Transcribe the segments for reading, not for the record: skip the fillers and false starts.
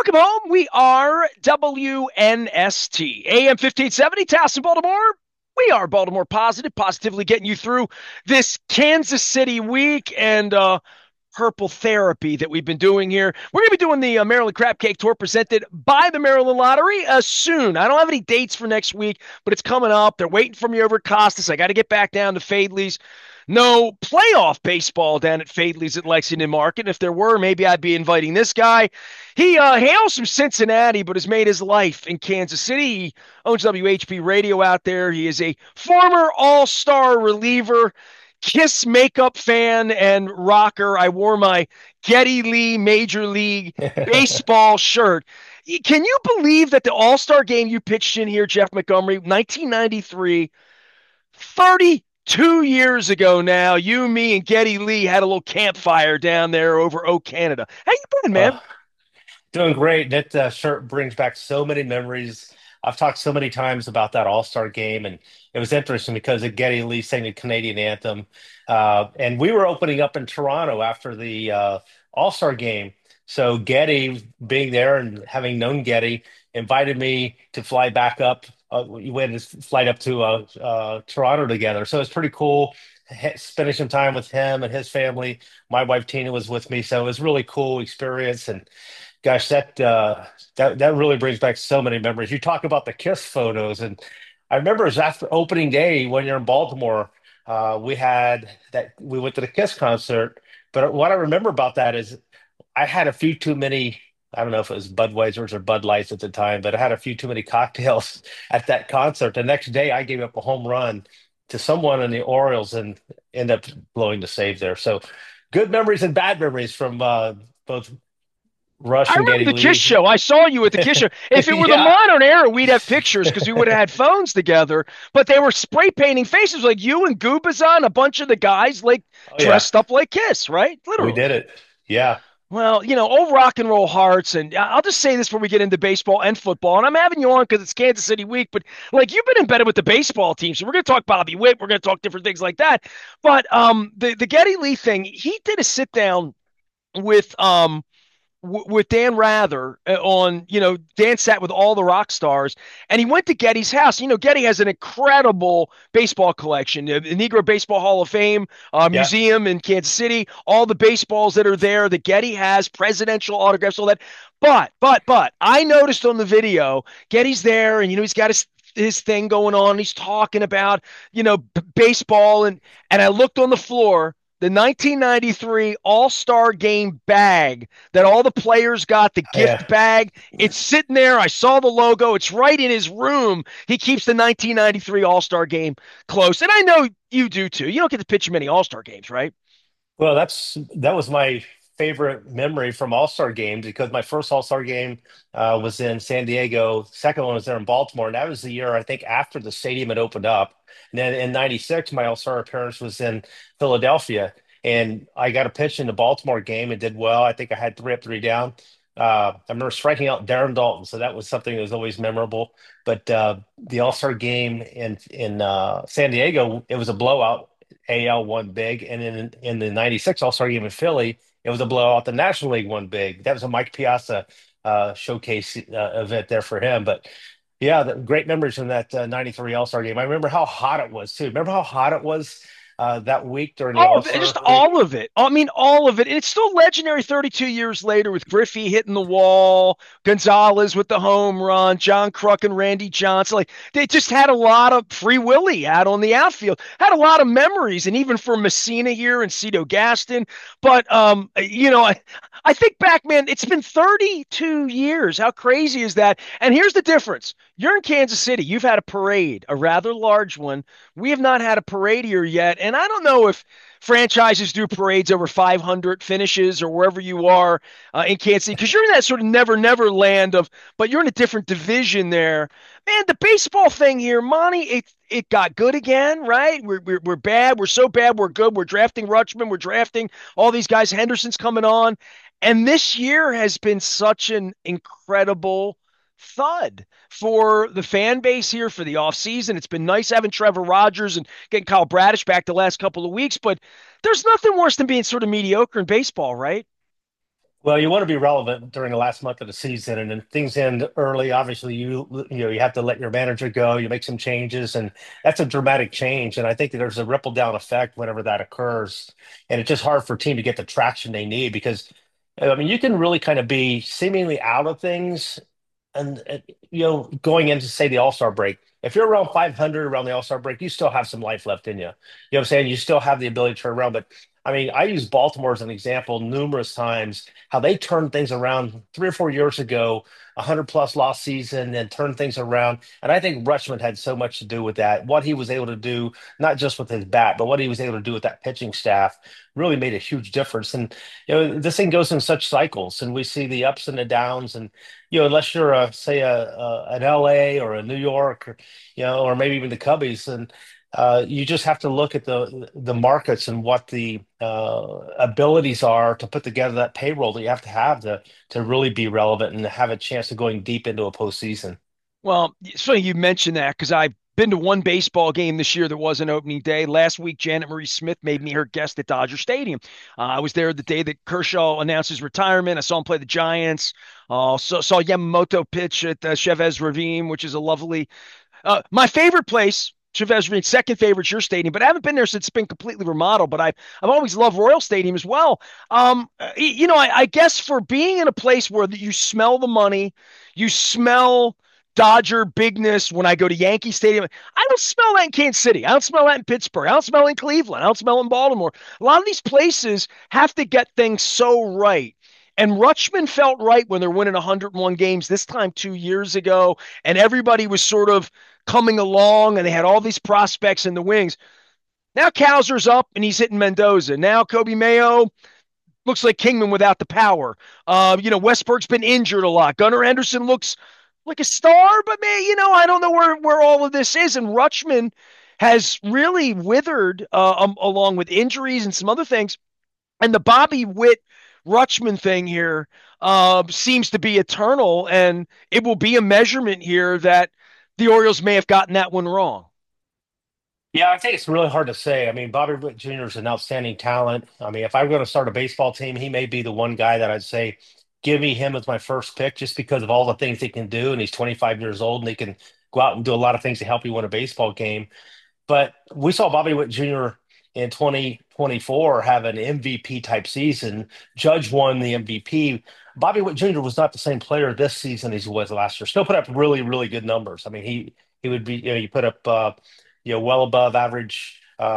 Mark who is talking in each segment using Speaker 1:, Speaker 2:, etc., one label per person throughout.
Speaker 1: Welcome home. We are WNST, AM 1570, Towson, Baltimore. We are Baltimore Positive, positively getting you through this Kansas City week and purple therapy that we've been doing here. We're going to be doing the Maryland Crab Cake Tour presented by the Maryland Lottery soon. I don't have any dates for next week, but it's coming up. They're waiting for me over at Costas. I got to get back down to Fadley's. No playoff baseball down at Fadley's at Lexington Market. And if there were, maybe I'd be inviting this guy. He hails from Cincinnati, but has made his life in Kansas City. He owns WHB Radio out there. He is a former all-star reliever, Kiss makeup fan, and rocker. I wore my Geddy Lee Major League Baseball shirt. Can you believe that the All-Star game you pitched in here, Jeff Montgomery, 1993, 32 years ago now, you, me, and Geddy Lee had a little campfire down there over Oak, Canada. How you been, man?
Speaker 2: Doing great. That shirt brings back so many memories. I've talked so many times about that All-Star game, and it was interesting because of Geddy Lee sang the Canadian anthem. And we were opening up in Toronto after the All-Star game. So Geddy, being there and having known Geddy, invited me to fly back up. We went to flight up to Toronto together. So it's pretty cool spending some time with him and his family. My wife Tina was with me, so it was a really cool experience. And gosh, that really brings back so many memories. You talk about the Kiss photos, and I remember it was after opening day when you're in Baltimore. We went to the Kiss concert, but what I remember about that is I had a few too many. I don't know if it was Budweisers or Bud Lights at the time, but I had a few too many cocktails at that concert. The next day, I gave up a home run to someone in the Orioles and ended up blowing the save there. So good memories and bad memories from both
Speaker 1: I
Speaker 2: Rush and
Speaker 1: remember
Speaker 2: Geddy
Speaker 1: the Kiss
Speaker 2: Lee.
Speaker 1: show. I saw you at the Kiss show. If it were the
Speaker 2: Yeah.
Speaker 1: modern era, we'd have pictures because we would have had phones together. But they were spray painting faces like you and Gubazon, a bunch of the guys like
Speaker 2: Oh yeah.
Speaker 1: dressed up like Kiss, right?
Speaker 2: We
Speaker 1: Literally.
Speaker 2: did it. Yeah.
Speaker 1: Well, old rock and roll hearts. And I'll just say this before we get into baseball and football. And I'm having you on because it's Kansas City week, but like you've been embedded with the baseball team. So we're going to talk Bobby Witt. We're going to talk different things like that. But the Geddy Lee thing, he did a sit down with with Dan Rather on, Dan sat with all the rock stars and he went to Getty's house. Getty has an incredible baseball collection, the Negro Baseball Hall of Fame
Speaker 2: Yeah.
Speaker 1: museum in Kansas City, all the baseballs that are there that Getty has, presidential autographs, all that. But I noticed on the video, Getty's there and, he's got his thing going on. He's talking about, baseball and I looked on the floor, the 1993 All-Star Game bag that all the players got, the gift
Speaker 2: Yeah.
Speaker 1: bag. It's sitting there. I saw the logo. It's right in his room. He keeps the 1993 All-Star Game close. And I know you do too. You don't get to pitch many All-Star games, right?
Speaker 2: Well, that was my favorite memory from All-Star games because my first All-Star game was in San Diego. Second one was there in Baltimore, and that was the year I think after the stadium had opened up. And then in '96, my All-Star appearance was in Philadelphia, and I got a pitch in the Baltimore game and did well. I think I had three up, three down. I remember striking out Darren Dalton, so that was something that was always memorable. But the All-Star game in San Diego, it was a blowout. AL won big, and in the '96 All-Star game in Philly, it was a blowout. The National League won big. That was a Mike Piazza showcase event there for him. But yeah, great memories from that '93 All-Star game. I remember how hot it was too. Remember how hot it was that week during the
Speaker 1: All of it, just
Speaker 2: All-Star week?
Speaker 1: all of it. I mean, all of it. And it's still legendary 32 years later with Griffey hitting the wall, Gonzalez with the home run, John Kruk and Randy Johnson. Like they just had a lot of Free Willy out on the outfield, had a lot of memories, and even for Messina here and Cito Gaston. But I think back, man, it's been 32 years. How crazy is that? And here's the difference. You're in Kansas City. You've had a parade, a rather large one. We have not had a parade here yet. And I don't know if franchises do parades over 500 finishes or wherever you are in Kansas City, because you're in that sort of never land of, but you're in a different division there. Man, the baseball thing here, Monty, it got good again, right? We're bad. We're so bad. We're good. We're drafting Rutschman. We're drafting all these guys. Henderson's coming on. And this year has been such an incredible thud for the fan base here for the offseason. It's been nice having Trevor Rogers and getting Kyle Bradish back the last couple of weeks, but there's nothing worse than being sort of mediocre in baseball, right?
Speaker 2: Well, you want to be relevant during the last month of the season, and then things end early. Obviously, you have to let your manager go. You make some changes, and that's a dramatic change. And I think that there's a ripple down effect whenever that occurs, and it's just hard for a team to get the traction they need because, I mean, you can really kind of be seemingly out of things and going into say the All-Star break, if you're around 500 around the All-Star break, you still have some life left in you. You know what I'm saying? You still have the ability to turn around. But I mean, I use Baltimore as an example numerous times, how they turned things around 3 or 4 years ago, 100 plus loss season, and turned things around. And I think Rutschman had so much to do with that. What he was able to do, not just with his bat, but what he was able to do with that pitching staff really made a huge difference. And this thing goes in such cycles, and we see the ups and the downs. And unless you're say an LA or a New York, or, or maybe even the Cubbies, and you just have to look at the markets and what the abilities are to put together that payroll that you have to really be relevant and have a chance of going deep into a postseason.
Speaker 1: Well, so you mentioned that because I've been to one baseball game this year that wasn't opening day. Last week, Janet Marie Smith made me her guest at Dodger Stadium. I was there the day that Kershaw announced his retirement. I saw him play the Giants. Saw Yamamoto pitch at Chavez Ravine, which is a lovely, my favorite place. Chavez Ravine, second favorite, your stadium, but I haven't been there since it's been completely remodeled. But I've always loved Royal Stadium as well. I guess for being in a place where you smell the money, you smell Dodger bigness when I go to Yankee Stadium. I don't smell that in Kansas City. I don't smell that in Pittsburgh. I don't smell it in Cleveland. I don't smell it in Baltimore. A lot of these places have to get things so right. And Rutschman felt right when they're winning 101 games this time 2 years ago, and everybody was sort of coming along, and they had all these prospects in the wings. Now Kowser's up, and he's hitting Mendoza. Now Kobe Mayo looks like Kingman without the power. Westberg's been injured a lot. Gunnar Henderson looks like a star, but man, I don't know where all of this is. And Rutschman has really withered along with injuries and some other things. And the Bobby Witt Rutschman thing here seems to be eternal, and it will be a measurement here that the Orioles may have gotten that one wrong.
Speaker 2: Yeah, I think it's really hard to say. I mean, Bobby Witt Jr. is an outstanding talent. I mean, if I'm going to start a baseball team, he may be the one guy that I'd say, give me him as my first pick just because of all the things he can do. And he's 25 years old and he can go out and do a lot of things to help you win a baseball game. But we saw Bobby Witt Jr. in 2024 have an MVP type season. Judge won the MVP. Bobby Witt Jr. was not the same player this season as he was last year. Still put up really, really good numbers. I mean, he would be, you put up, well above average,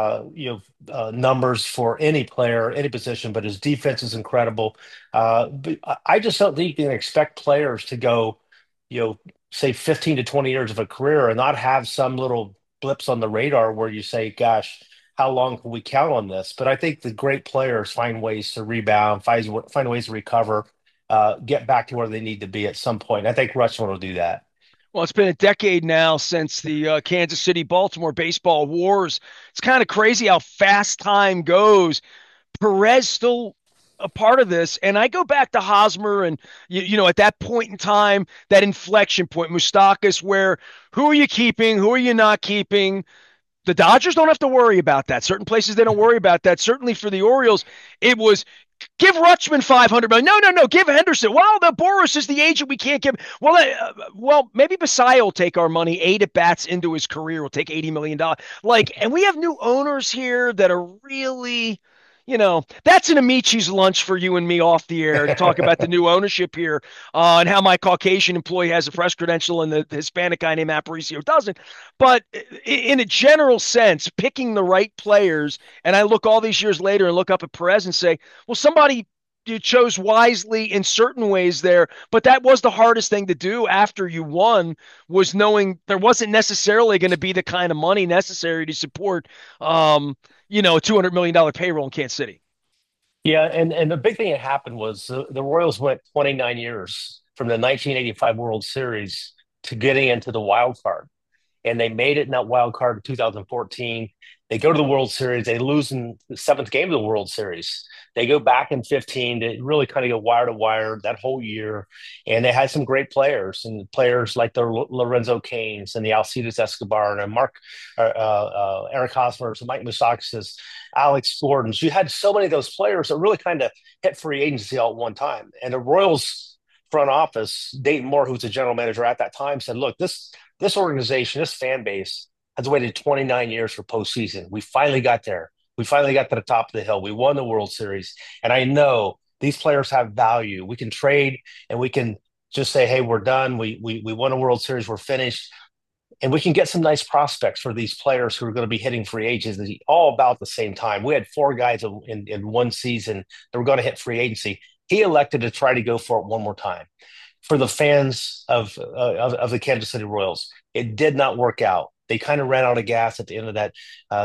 Speaker 2: numbers for any player, any position, but his defense is incredible. But I just don't think you can expect players to go, say 15 to 20 years of a career and not have some little blips on the radar where you say, gosh, how long can we count on this? But I think the great players find ways to rebound, find ways to recover, get back to where they need to be at some point. I think Rushmore will do that.
Speaker 1: Well, it's been a decade now since the Kansas City Baltimore baseball wars. It's kind of crazy how fast time goes. Perez still a part of this. And I go back to Hosmer and, at that point in time, that inflection point, Moustakas, where who are you keeping? Who are you not keeping? The Dodgers don't have to worry about that. Certain places they don't worry about that. Certainly for the Orioles, it was give Rutschman 500 million. No. Give Henderson. Well, the Boris is the agent. We can't give. Well, maybe Messiah will take our money. 8 at bats into his career will take $80 million. And we have new owners here that are really. That's an Amici's lunch for you and me off the air to talk about the new ownership here and how my Caucasian employee has a press credential and the Hispanic guy named Aparicio doesn't. But in a general sense, picking the right players, and I look all these years later and look up at Perez and say, well, somebody you chose wisely in certain ways there, but that was the hardest thing to do after you won was knowing there wasn't necessarily going to be the kind of money necessary to support a $200 million payroll in Kansas City.
Speaker 2: Yeah, and the big thing that happened was the Royals went 29 years from the 1985 World Series to getting into the wild card, and they made it in that wild card in 2014. They go to the World Series. They lose in the seventh game of the World Series. They go back in 15 to really kind of go wire to wire that whole year. And they had some great players and players like the Lorenzo Canes and the Alcides Escobar and Eric Hosmer, and Mike Moustakas, Alex Gordon. You had so many of those players that really kind of hit free agency all at one time. And the Royals front office, Dayton Moore, who was the general manager at that time, said, look, this organization, this fan base has waited 29 years for postseason. We finally got there. We finally got to the top of the hill. We won the World Series. And I know these players have value. We can trade and we can just say, hey, we're done. We won a World Series. We're finished. And we can get some nice prospects for these players who are going to be hitting free agency all about the same time. We had four guys in one season that were going to hit free agency. He elected to try to go for it one more time. For the fans of the Kansas City Royals, it did not work out. They kind of ran out of gas at the end of that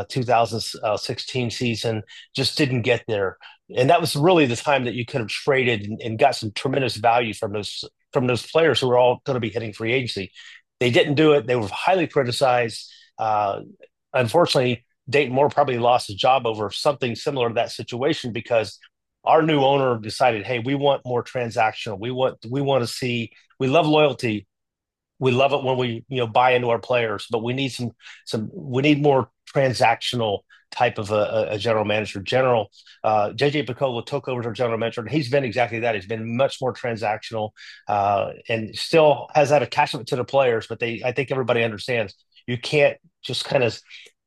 Speaker 2: 2016 season, just didn't get there. And that was really the time that you could have traded and got some tremendous value from those players who were all going to be hitting free agency. They didn't do it. They were highly criticized. Unfortunately, Dayton Moore probably lost his job over something similar to that situation because our new owner decided, hey, we want more transactional. We want to see. We love loyalty. We love it when we buy into our players, but we need we need more transactional type of a general manager. JJ Picollo took over as general manager, and he's been exactly that. He's been much more transactional, and still has that attachment to the players. But I think everybody understands you can't just kind of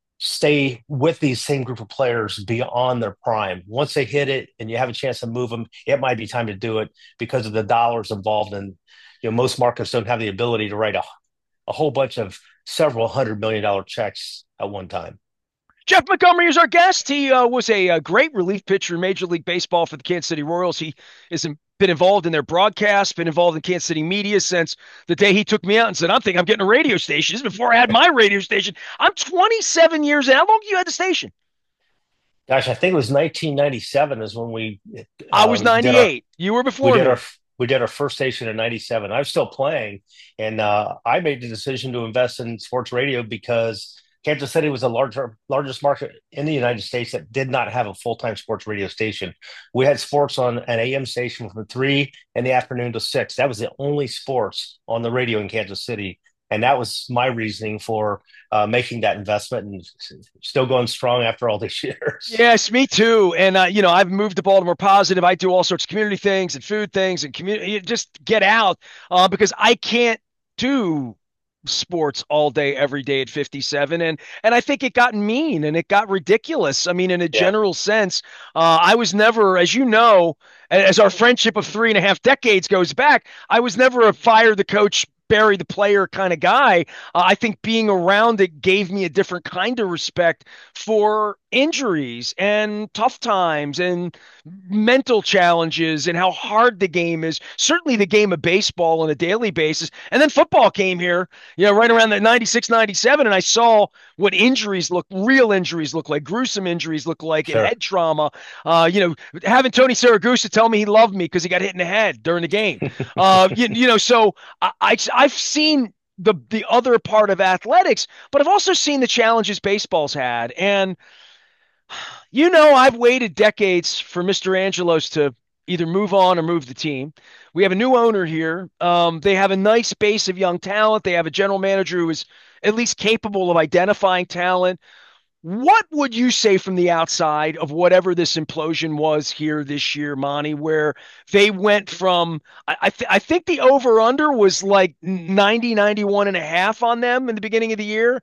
Speaker 2: stay with these same group of players beyond their prime. Once they hit it and you have a chance to move them, it might be time to do it because of the dollars involved. And most markets don't have the ability to write a whole bunch of several $100 million checks at one time.
Speaker 1: Jeff Montgomery is our guest. He was a great relief pitcher in Major League Baseball for the Kansas City Royals. He has been involved in their broadcast, been involved in Kansas City media since the day he took me out and said, I'm getting a radio station. This is before I had my radio station. I'm 27 years in. How long have you had the station?
Speaker 2: Gosh, I think it was 1997 is when we
Speaker 1: I was
Speaker 2: did our
Speaker 1: 98. You were
Speaker 2: we
Speaker 1: before
Speaker 2: did
Speaker 1: me.
Speaker 2: our we did our first station in 97. I was still playing, and I made the decision to invest in sports radio because Kansas City was the largest market in the United States that did not have a full-time sports radio station. We had sports on an AM station from 3 in the afternoon to 6. That was the only sports on the radio in Kansas City. And that was my reasoning for making that investment and still going strong after all these years.
Speaker 1: Yes, me too. And I've moved to Baltimore Positive. I do all sorts of community things and food things and community. Just get out because I can't do sports all day every day at 57, and I think it got mean and it got ridiculous. I mean, in a
Speaker 2: Yeah.
Speaker 1: general sense, I was never, as you know, as our friendship of 3.5 decades goes back, I was never a fire the coach, bury the player kind of guy. I think being around it gave me a different kind of respect for injuries and tough times and mental challenges and how hard the game is. Certainly the game of baseball on a daily basis. And then football came here, right around the 96, 97. And I saw what real injuries look like, gruesome injuries look like, and
Speaker 2: Sure.
Speaker 1: head trauma. Having Tony Saragusa tell me he loved me because he got hit in the head during the game. So I've seen the other part of athletics, but I've also seen the challenges baseball's had. And I've waited decades for Mr. Angelos to either move on or move the team. We have a new owner here. They have a nice base of young talent. They have a general manager who is at least capable of identifying talent. What would you say from the outside of whatever this implosion was here this year, Monty, where they went from, I think the over under was like 90, 91 and a half on them in the beginning of the year,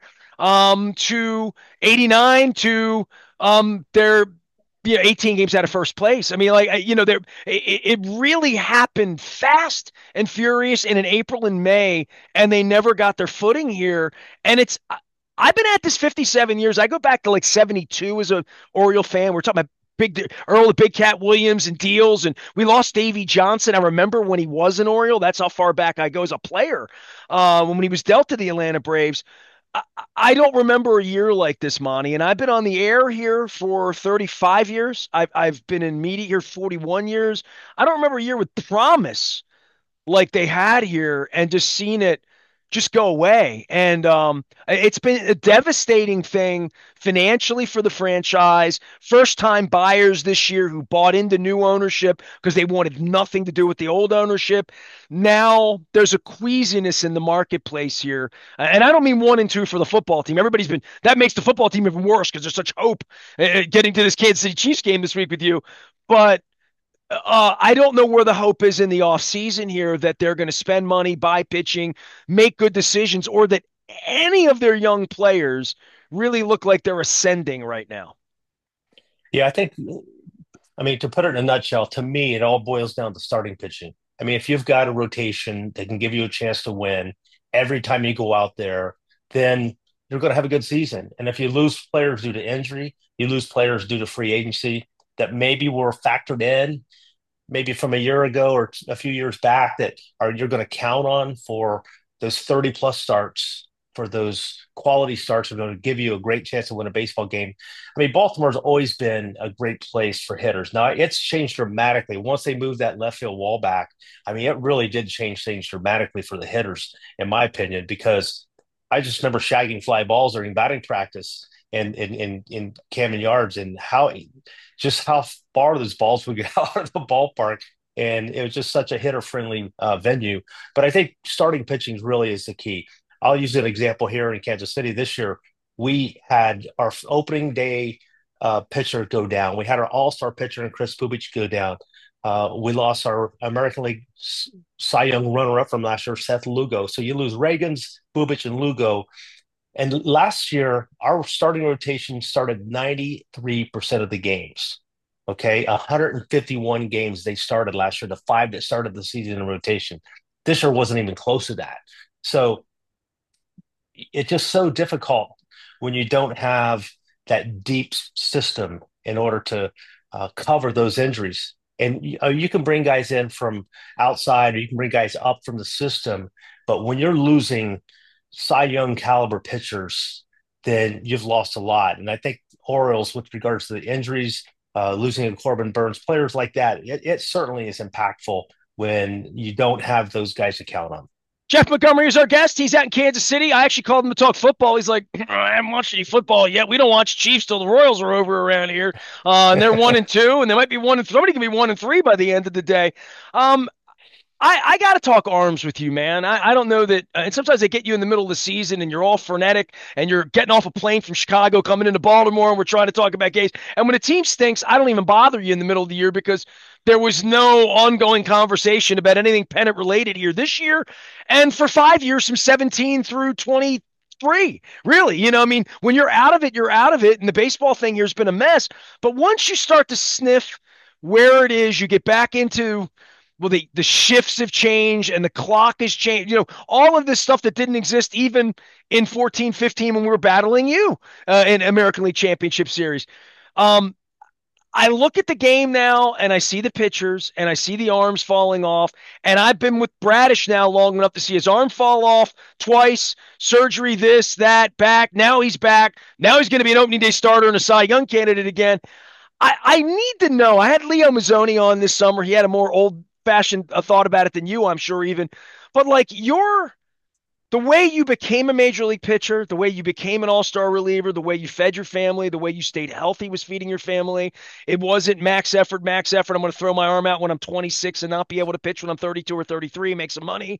Speaker 1: to 89 to they're 18 games out of first place. I mean, like, it really happened fast and furious in April and May, and they never got their footing here. And I've been at this 57 years. I go back to like 72 as a Oriole fan. We're talking about Big Cat Williams and deals, and we lost Davey Johnson. I remember when he was an Oriole. That's how far back I go as a player. When he was dealt to the Atlanta Braves. I don't remember a year like this, Monty, and I've been on the air here for 35 years. I've been in media here 41 years. I don't remember a year with promise like they had here and just seen it just go away. And it's been a devastating thing financially for the franchise. First time buyers this year who bought into new ownership because they wanted nothing to do with the old ownership. Now there's a queasiness in the marketplace here. And I don't mean 1 and 2 for the football team. That makes the football team even worse because there's such hope getting to this Kansas City Chiefs game this week with you. But I don't know where the hope is in the offseason here that they're going to spend money, buy pitching, make good decisions, or that any of their young players really look like they're ascending right now.
Speaker 2: Yeah, I mean, to put it in a nutshell, to me, it all boils down to starting pitching. I mean, if you've got a rotation that can give you a chance to win every time you go out there, then you're going to have a good season. And if you lose players due to injury, you lose players due to free agency that maybe were factored in maybe from a year ago or a few years back that are you're going to count on for those 30 plus starts, for those quality starts are going to give you a great chance to win a baseball game. I mean, Baltimore's always been a great place for hitters. Now it's changed dramatically once they moved that left field wall back. I mean, it really did change things dramatically for the hitters, in my opinion, because I just remember shagging fly balls during batting practice in Camden Yards, and how far those balls would get out of the ballpark. And it was just such a hitter friendly venue. But I think starting pitching really is the key. I'll use an example here in Kansas City this year. We had our opening day pitcher go down. We had our all-star pitcher and Chris Pubich go down. We lost our American League Cy Young runner-up from last year, Seth Lugo. So you lose Reagans, Bubich, and Lugo. And last year, our starting rotation started 93% of the games. Okay, 151 games they started last year, the five that started the season in rotation. This year wasn't even close to that. So it's just so difficult when you don't have that deep system in order to cover those injuries. And you can bring guys in from outside, or you can bring guys up from the system. But when you're losing Cy Young caliber pitchers, then you've lost a lot. And I think Orioles, with regards to the injuries, losing a Corbin Burns, players like that, it certainly is impactful when you don't have those guys to count on.
Speaker 1: Jeff Montgomery is our guest. He's out in Kansas City. I actually called him to talk football. He's like, I haven't watched any football yet. We don't watch Chiefs till the Royals are over around here. And they're 1 and 2, and they might be 1 and somebody can be 1 and 3 by the end of the day. Um, I got to talk arms with you, man. I don't know that. And sometimes they get you in the middle of the season and you're all frenetic and you're getting off a plane from Chicago coming into Baltimore and we're trying to talk about games. And when a team stinks, I don't even bother you in the middle of the year because there was no ongoing conversation about anything pennant related here this year. And for 5 years, from 17 through 23, really, I mean, when you're out of it, you're out of it. And the baseball thing here has been a mess. But once you start to sniff where it is, you get back into well, the shifts have changed and the clock has changed. All of this stuff that didn't exist even in 14, 15 when we were battling you in American League Championship Series. Um, I look at the game now and I see the pitchers and I see the arms falling off. And I've been with Bradish now long enough to see his arm fall off twice, surgery, this, that, back. Now he's back. Now he's going to be an opening day starter and a Cy Young candidate again. I need to know. I had Leo Mazzoni on this summer. He had a more old fashioned thought about it than you, I'm sure, even. But like the way you became a major league pitcher, the way you became an all-star reliever, the way you fed your family, the way you stayed healthy was feeding your family. It wasn't max effort, max effort. I'm going to throw my arm out when I'm 26 and not be able to pitch when I'm 32 or 33, make some money.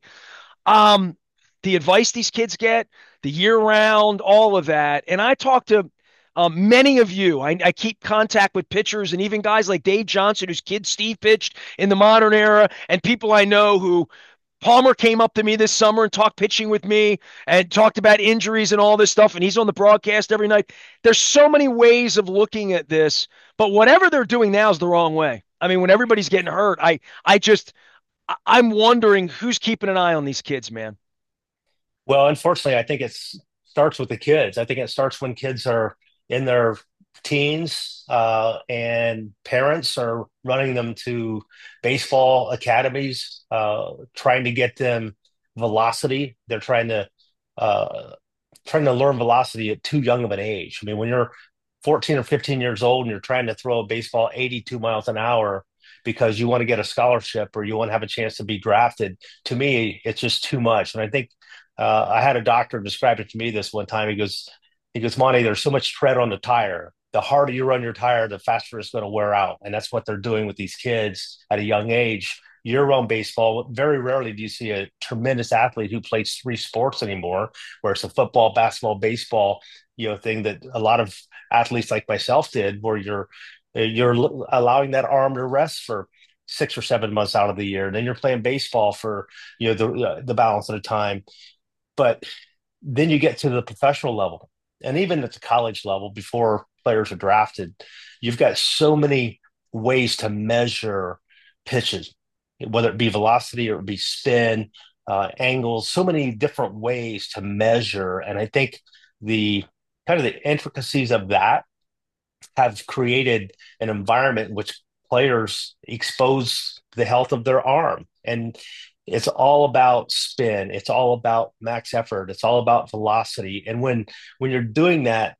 Speaker 1: The advice these kids get, the year round, all of that. And I talked to many of you. I keep contact with pitchers and even guys like Dave Johnson, whose kid Steve pitched in the modern era, and people I know who Palmer came up to me this summer and talked pitching with me and talked about injuries and all this stuff. And he's on the broadcast every night. There's so many ways of looking at this, but whatever they're doing now is the wrong way. I mean, when everybody's getting hurt, I'm wondering who's keeping an eye on these kids, man.
Speaker 2: Well, unfortunately, I think it starts with the kids. I think it starts when kids are in their teens, and parents are running them to baseball academies, trying to get them velocity. They're trying to learn velocity at too young of an age. I mean, when you're 14 or 15 years old and you're trying to throw a baseball 82 miles an hour, because you want to get a scholarship or you want to have a chance to be drafted. To me, it's just too much. And I think I had a doctor describe it to me this one time. He goes, Monty, there's so much tread on the tire. The harder you run your tire, the faster it's going to wear out. And that's what they're doing with these kids at a young age. Year-round baseball, very rarely do you see a tremendous athlete who plays three sports anymore, where it's a football, basketball, baseball, thing that a lot of athletes like myself did, where you're allowing that arm to rest for 6 or 7 months out of the year. And then you're playing baseball for the balance of the time. But then you get to the professional level, and even at the college level, before players are drafted, you've got so many ways to measure pitches, whether it be velocity or it be spin, angles, so many different ways to measure. And I think the kind of the intricacies of that have created an environment in which players expose the health of their arm. And it's all about spin. It's all about max effort. It's all about velocity. And when you're doing that,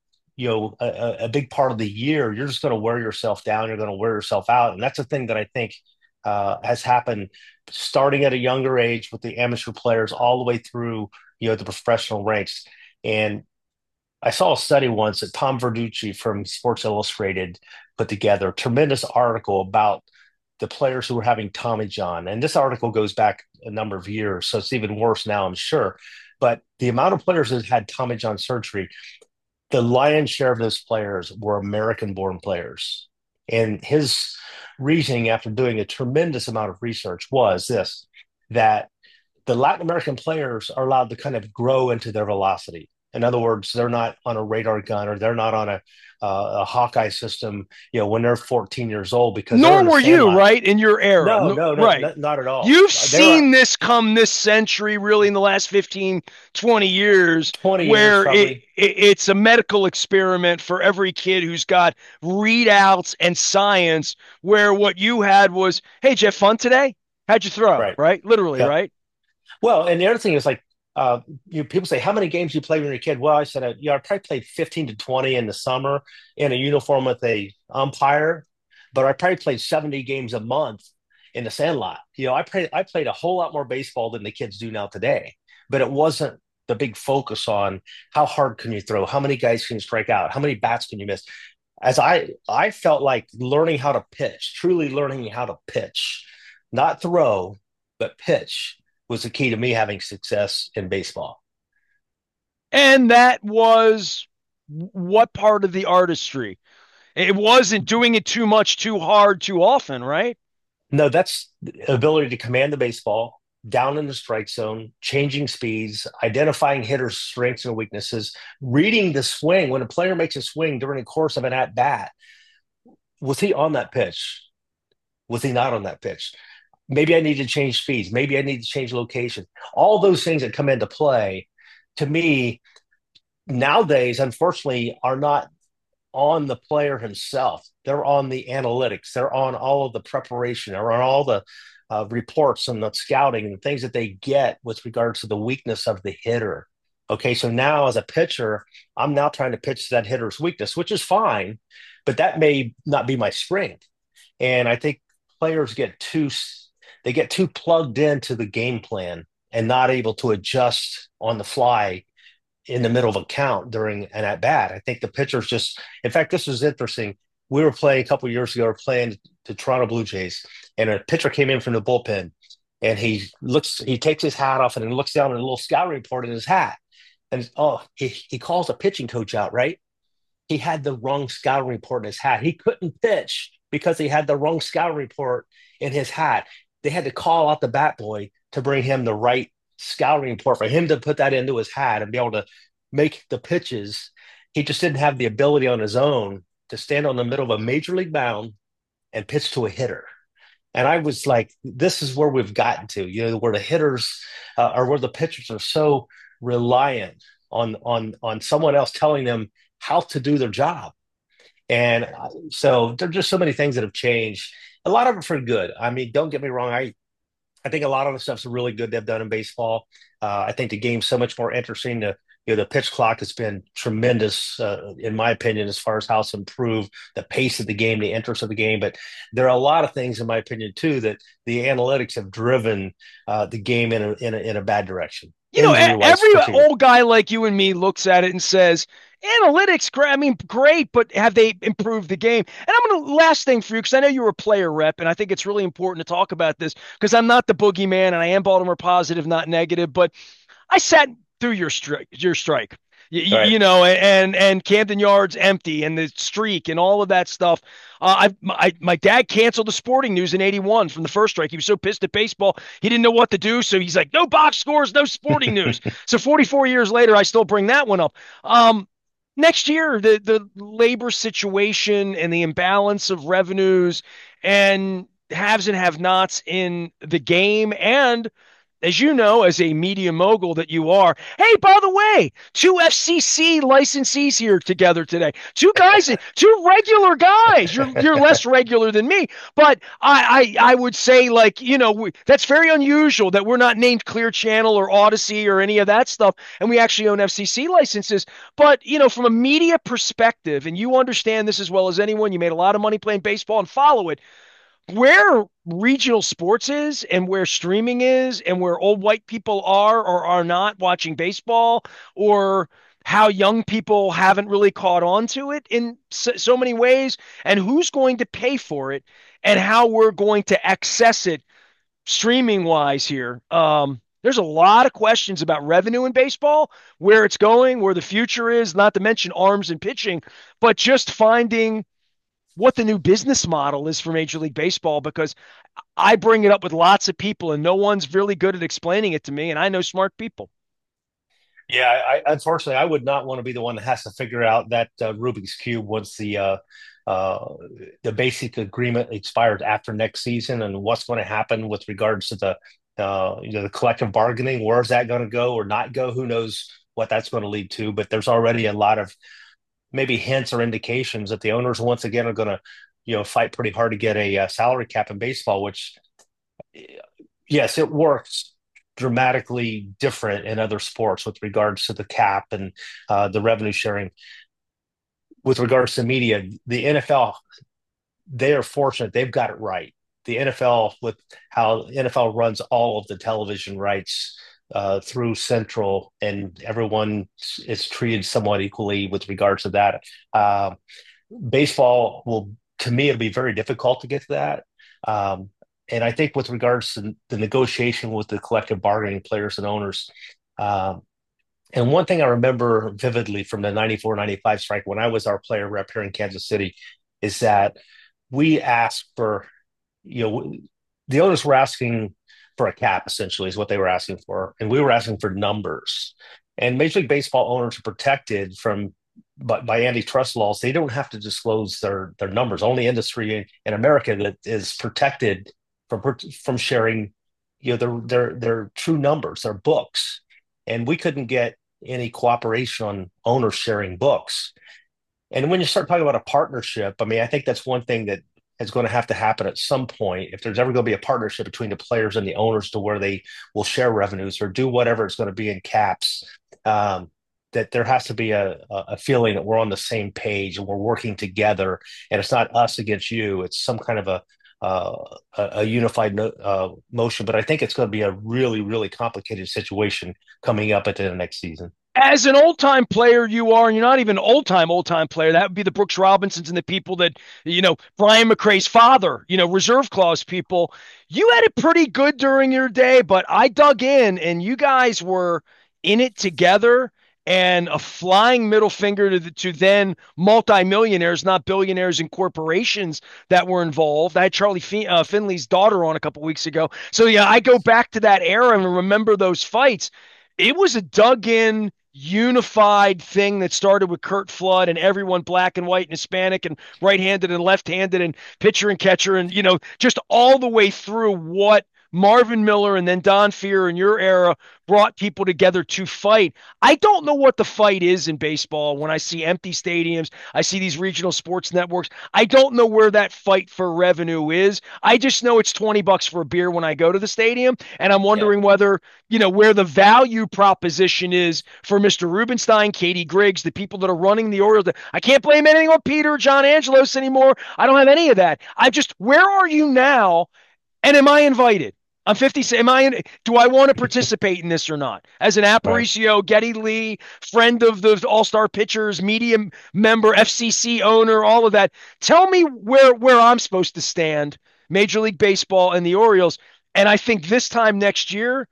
Speaker 2: a big part of the year, you're just going to wear yourself down. You're going to wear yourself out. And that's the thing that I think has happened starting at a younger age with the amateur players all the way through, the professional ranks. And I saw a study once that Tom Verducci from Sports Illustrated put together, a tremendous article about the players who were having Tommy John. And this article goes back a number of years, so it's even worse now, I'm sure. But the amount of players that had Tommy John surgery, the lion's share of those players were American-born players. And his reasoning after doing a tremendous amount of research was this, that the Latin American players are allowed to kind of grow into their velocity. In other words, they're not on a radar gun or they're not on a Hawkeye system, when they're 14 years old because they're
Speaker 1: Nor
Speaker 2: in a
Speaker 1: were you,
Speaker 2: sandlot.
Speaker 1: right, in your era.
Speaker 2: No,
Speaker 1: No,
Speaker 2: no, no,
Speaker 1: right.
Speaker 2: not at all.
Speaker 1: You've
Speaker 2: They were
Speaker 1: seen this come this century, really, in the last 15, 20 years,
Speaker 2: 20 years
Speaker 1: where
Speaker 2: probably.
Speaker 1: it's a medical experiment for every kid who's got readouts and science, where what you had was, hey, did you have fun today? How'd you throw?
Speaker 2: Right.
Speaker 1: Right? Literally,
Speaker 2: Yep.
Speaker 1: right?
Speaker 2: Well, and the other thing is like, people say, how many games you play when you're a kid? Well, I said, I probably played 15 to 20 in the summer in a uniform with a umpire, but I probably played 70 games a month in the sandlot. I played a whole lot more baseball than the kids do now today, but it wasn't the big focus on how hard can you throw, how many guys can you strike out, how many bats can you miss. As I felt like learning how to pitch, truly learning how to pitch, not throw, but pitch was the key to me having success in baseball.
Speaker 1: And that was what part of the artistry? It wasn't doing it too much, too hard, too often, right?
Speaker 2: No, that's the ability to command the baseball down in the strike zone, changing speeds, identifying hitters' strengths and weaknesses, reading the swing. When a player makes a swing during the course of an at bat, was he on that pitch? Was he not on that pitch? Maybe I need to change speeds. Maybe I need to change location. All those things that come into play, to me, nowadays, unfortunately, are not on the player himself. They're on the analytics. They're on all of the preparation. They're on all the reports and the scouting and the things that they get with regards to the weakness of the hitter. Okay, so now as a pitcher, I'm now trying to pitch that hitter's weakness, which is fine, but that may not be my strength. And I think players get too plugged into the game plan and not able to adjust on the fly in the middle of a count during an at bat. I think the pitchers just, in fact, this was interesting. We were playing a couple of years ago, we were playing the Toronto Blue Jays, and a pitcher came in from the bullpen, and he takes his hat off and then looks down at a little scouting report in his hat. And he calls a pitching coach out, right? He had the wrong scouting report in his hat. He couldn't pitch because he had the wrong scouting report in his hat. They had to call out the bat boy to bring him the right scouting report for him to put that into his hat and be able to make the pitches. He just didn't have the ability on his own to stand on the middle of a major league mound and pitch to a hitter. And I was like, this is where we've gotten to, where the hitters or where the pitchers are so reliant on someone else telling them how to do their job. And so there are just so many things that have changed. A lot of it for good. I mean, don't get me wrong. I think a lot of the stuff's really good they've done in baseball. I think the game's so much more interesting. The pitch clock has been tremendous, in my opinion, as far as how it's improved the pace of the game, the interest of the game. But there are a lot of things, in my opinion, too, that the analytics have driven the game in a bad direction, injury wise,
Speaker 1: Every
Speaker 2: particularly.
Speaker 1: old guy like you and me looks at it and says, analytics, great. I mean, great, but have they improved the game? And I'm going to, last thing for you, because I know you were a player rep, and I think it's really important to talk about this because I'm not the boogeyman and I am Baltimore positive, not negative, but I sat through your strike.
Speaker 2: All right.
Speaker 1: And Camden Yards empty and the streak and all of that stuff. My dad canceled the Sporting News in '81 from the first strike. He was so pissed at baseball he didn't know what to do. So he's like, no box scores, no Sporting News. So 44 years later, I still bring that one up. Next year, the labor situation and the imbalance of revenues and haves and have-nots in the game, and as you know, as a media mogul that you are, hey, by the way, two FCC licensees here together today. Two guys, two regular guys. You're less regular than me, but I would say, like, that's very unusual that we're not named Clear Channel or Odyssey or any of that stuff, and we actually own FCC licenses. But from a media perspective, and you understand this as well as anyone, you made a lot of money playing baseball and follow it, where regional sports is and where streaming is and where old white people are or are not watching baseball, or how young people haven't really caught on to it in so many ways, and who's going to pay for it and how we're going to access it streaming wise here. There's a lot of questions about revenue in baseball, where it's going, where the future is, not to mention arms and pitching, but just finding what the new business model is for Major League Baseball, because I bring it up with lots of people and no one's really good at explaining it to me. And I know smart people.
Speaker 2: Yeah, unfortunately, I would not want to be the one that has to figure out that Rubik's cube once uh, the basic agreement expires after next season, and what's going to happen with regards to the collective bargaining. Where's that going to go or not go? Who knows what that's going to lead to? But there's already a lot of maybe hints or indications that the owners once again are going to fight pretty hard to get a salary cap in baseball, which yes, it works dramatically different in other sports with regards to the cap and the revenue sharing. With regards to media, the NFL, they are fortunate; they've got it right. The NFL, with how NFL runs all of the television rights through Central, and everyone is treated somewhat equally with regards to that. Baseball will, to me, it'll be very difficult to get to that. And I think with regards to the negotiation with the collective bargaining players and owners, um, and one thing I remember vividly from the 94-95 strike when I was our player rep here in Kansas City is that we asked for, you know, the owners were asking for a cap, essentially, is what they were asking for. And we were asking for numbers. And Major League Baseball owners are protected from, but by antitrust laws, they don't have to disclose their numbers. Only industry in America that is protected from sharing, their true numbers, their books. And we couldn't get any cooperation on owners sharing books. And when you start talking about a partnership, I mean, I think that's one thing that is going to happen at some point. If there's ever going to be a partnership between the players and the owners to where they will share revenues or do whatever it's going to be in caps, that there has to be a feeling that we're on the same page and we're working together, and it's not us against you. It's some kind of a unified motion. But I think it's going to be a really, really complicated situation coming up at the next season.
Speaker 1: As an old time player, you are, and you're not even an old time player. That would be the Brooks Robinsons and the people that, Brian McRae's father, reserve clause people. You had it pretty good during your day, but I dug in and you guys were in it together, and a flying middle finger to then multimillionaires, not billionaires and corporations that were involved. I had Charlie Finley's daughter on a couple weeks ago. So, yeah, I go back to that era and remember those fights. It was a dug in, unified thing that started with Curt Flood and everyone black and white and Hispanic and right handed and left handed and pitcher and catcher and, just all the way through what Marvin Miller and then Don Fear in your era brought people together to fight. I don't know what the fight is in baseball when I see empty stadiums. I see these regional sports networks. I don't know where that fight for revenue is. I just know it's $20 for a beer when I go to the stadium. And I'm
Speaker 2: Yeah.
Speaker 1: wondering whether, where the value proposition is for Mr. Rubenstein, Katie Griggs, the people that are running the Orioles. I can't blame anything on Peter, John Angelos anymore. I don't have any of that. Where are you now? And am I invited? I'm 50. Do I want to participate in this or not? As an
Speaker 2: Right.
Speaker 1: Aparicio, Getty Lee, friend of the All Star pitchers, media member, FCC owner, all of that. Tell me where I'm supposed to stand, Major League Baseball and the Orioles. And I think this time next year,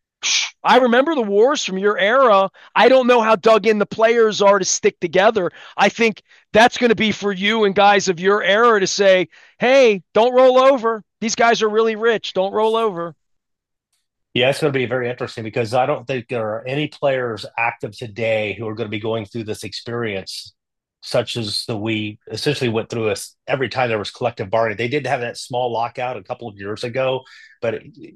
Speaker 1: I remember the wars from your era. I don't know how dug in the players are to stick together. I think that's going to be for you and guys of your era to say, hey, don't roll over. These guys are really rich. Don't roll over.
Speaker 2: Yeah, it's going to be very interesting because I don't think there are any players active today who are going to be going through this experience, such as the we essentially went through us every time there was collective bargaining. They did have that small lockout a couple of years ago, but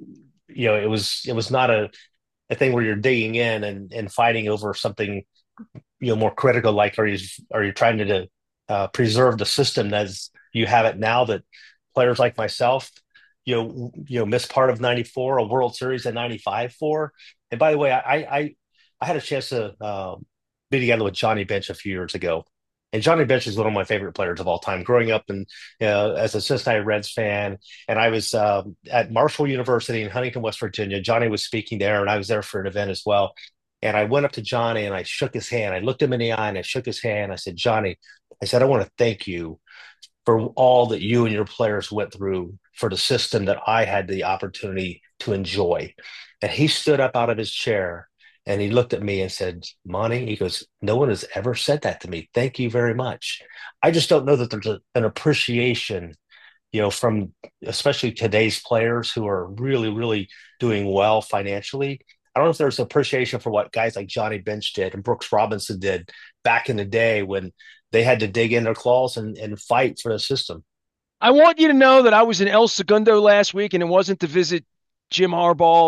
Speaker 2: it was not a thing where you're digging in and fighting over something more critical. Like, are you trying to preserve the system as you have it now? That players like myself, missed part of '94, a World Series in '95 for. And by the way, I had a chance to be together with Johnny Bench a few years ago. And Johnny Bench is one of my favorite players of all time. Growing up and as a Cincinnati Reds fan, and I was at Marshall University in Huntington, West Virginia. Johnny was speaking there, and I was there for an event as well. And I went up to Johnny and I shook his hand. I looked him in the eye and I shook his hand. I said, Johnny, I said, I want to thank you for all that you and your players went through for the system that I had the opportunity to enjoy. And he stood up out of his chair and he looked at me and said, Monty, he goes, no one has ever said that to me. Thank you very much. I just don't know that there's an appreciation, from especially today's players who are really, really doing well financially. I don't know if there's appreciation for what guys like Johnny Bench did and Brooks Robinson did back in the day when they had to dig in their claws and fight for the system.
Speaker 1: I want you to know that I was in El Segundo last week, and it wasn't to visit Jim Harbaugh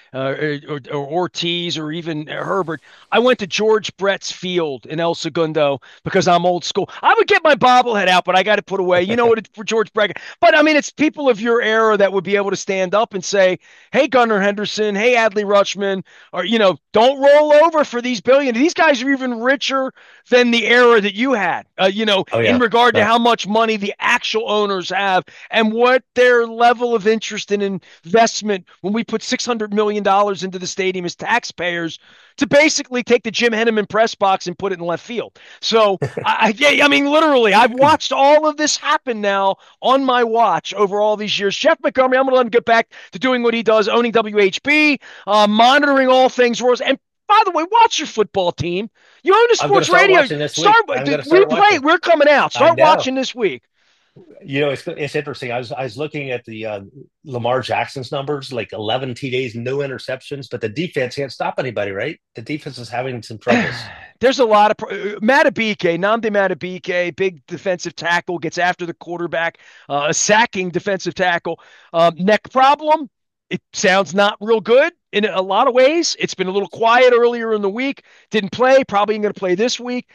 Speaker 1: or Ortiz or even Herbert. I went to George Brett's Field in El Segundo because I'm old school. I would get my bobblehead out, but I got to put away. You know what? For George Brett. But I mean, it's people of your era that would be able to stand up and say, "Hey, Gunnar Henderson. Hey, Adley Rutschman. Or don't roll over for these billion. These guys are even richer than the era that you had.
Speaker 2: Oh
Speaker 1: In
Speaker 2: yeah,
Speaker 1: regard to
Speaker 2: yeah.
Speaker 1: how much money the actual owners have and what their level of interest and investment when we put $600 million into the stadium as taxpayers to basically take the Jim Henneman press box and put it in left field. So I mean, literally, I've watched all of this happen now on my watch over all these years. Jeff Montgomery, I'm going to let him get back to doing what he does, owning WHB, monitoring all things Royals. And by the way, watch your football team. You own a
Speaker 2: I'm going to
Speaker 1: sports
Speaker 2: start
Speaker 1: radio.
Speaker 2: watching this
Speaker 1: Start
Speaker 2: week. I'm going to start
Speaker 1: replay.
Speaker 2: watching.
Speaker 1: We're coming out.
Speaker 2: I
Speaker 1: Start
Speaker 2: know.
Speaker 1: watching this week.
Speaker 2: It's interesting. I was looking at the Lamar Jackson's numbers, like 11 TDs, no interceptions, but the defense can't stop anybody, right? The defense is having some troubles.
Speaker 1: There's a lot of Matabike, Namde Matabike, big defensive tackle, gets after the quarterback, a sacking defensive tackle. Neck problem. It sounds not real good in a lot of ways. It's been a little quiet earlier in the week. Didn't play. Probably going to play this week.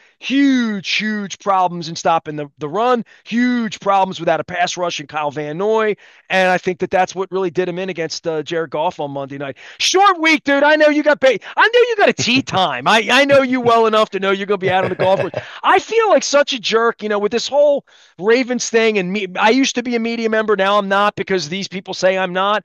Speaker 1: Huge problems in stopping the run. Huge problems without a pass rush and Kyle Van Noy. And I think that's what really did him in against Jared Goff on Monday night. Short week, dude. I know you got paid. I know you got a tea time. I know you well enough to know you're going to be out on the golf course. I feel like such a jerk, with this whole Ravens thing. And me, I used to be a media member. Now I'm not because these people say I'm not.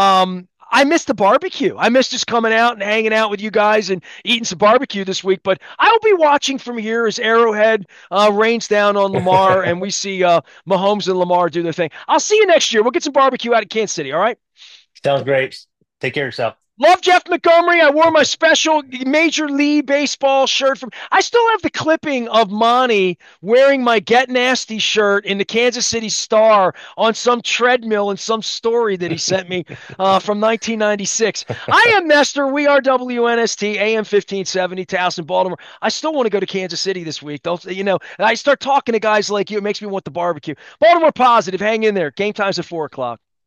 Speaker 1: I missed the barbecue. I missed just coming out and hanging out with you guys and eating some barbecue this week. But I'll be watching from here as Arrowhead rains down on Lamar and we see Mahomes and Lamar do their thing. I'll see you next year. We'll get some barbecue out in Kansas City. All right.
Speaker 2: Sounds great. Take care of yourself.
Speaker 1: Love Jeff Montgomery. I wore my special Major League Baseball shirt from. I still have the clipping of Monty wearing my Get Nasty shirt in the Kansas City Star on some treadmill in some story that he sent me from 1996. I am Nestor. We are WNST AM 1570 Towson, Baltimore. I still want to go to Kansas City this week. Don't I start talking to guys like you? It makes me want the barbecue. Baltimore positive. Hang in there. Game time's at 4 o'clock.